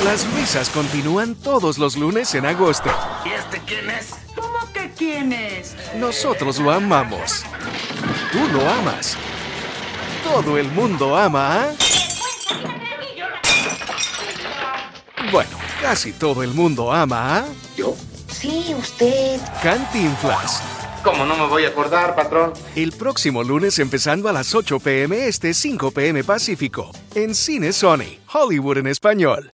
Las risas continúan todos los lunes en agosto. ¿Y este quién es? ¿Cómo que quién es? Nosotros lo amamos. Tú lo amas. Todo el mundo ama a... Bueno, casi todo el mundo ama a... ¿Yo? Sí, usted. Cantinflas. ¿Cómo no me voy a acordar, patrón? El próximo lunes empezando a las 8 p.m. 5 p.m. Pacífico. En Cine Sony, Hollywood en español.